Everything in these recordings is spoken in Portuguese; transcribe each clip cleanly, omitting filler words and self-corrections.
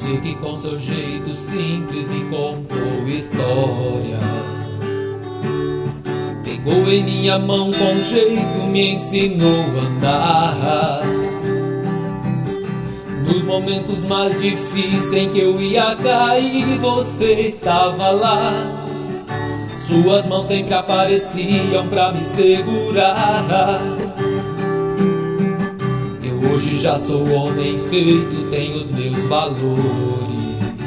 Você que com seu jeito simples me contou história, pegou em minha mão com jeito, me ensinou a andar. Nos momentos mais difíceis em que eu ia cair, você estava lá. Suas mãos sempre apareciam pra me segurar. Eu hoje já sou homem feito, tenho os meus valores,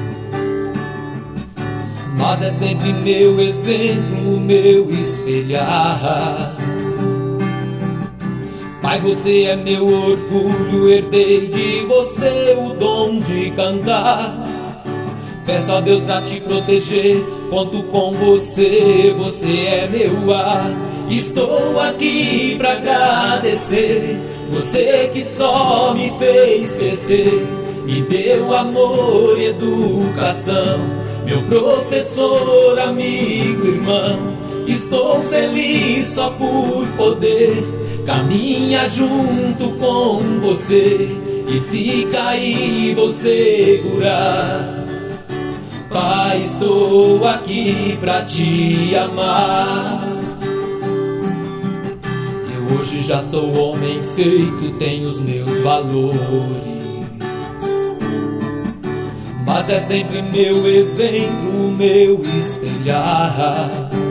mas é sempre meu exemplo, meu espelhar. Pai, você é meu orgulho, herdei de você o dom de cantar. Peço a Deus pra te proteger, conto com você, você é meu ar. Estou aqui pra agradecer, você que só me fez crescer, me deu amor e educação, meu professor, amigo, irmão. Estou feliz só por poder caminhar junto com você, e se cair vou segurar. Pai, estou aqui pra te amar. Eu hoje já sou homem feito, tenho os meus valores, mas é sempre meu exemplo, meu espelhar.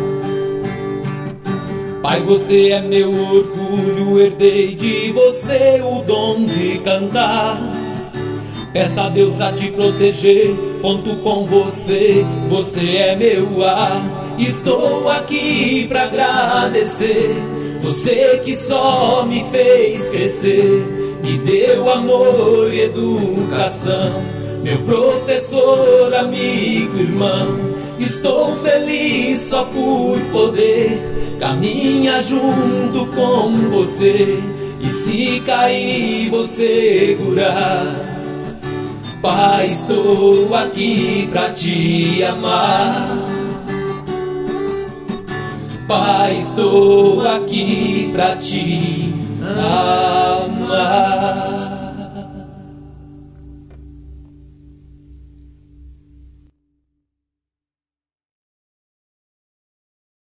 Pai, você é meu orgulho, herdei de você o dom de cantar. Peço a Deus pra te proteger, conto com você, você é meu ar. Estou aqui pra agradecer, você que só me fez crescer, me deu amor e educação, meu professor, amigo, irmão. Estou feliz só por poder caminhar junto com você, e se cair vou segurar. Pai, estou aqui pra te amar. Pai, estou aqui pra te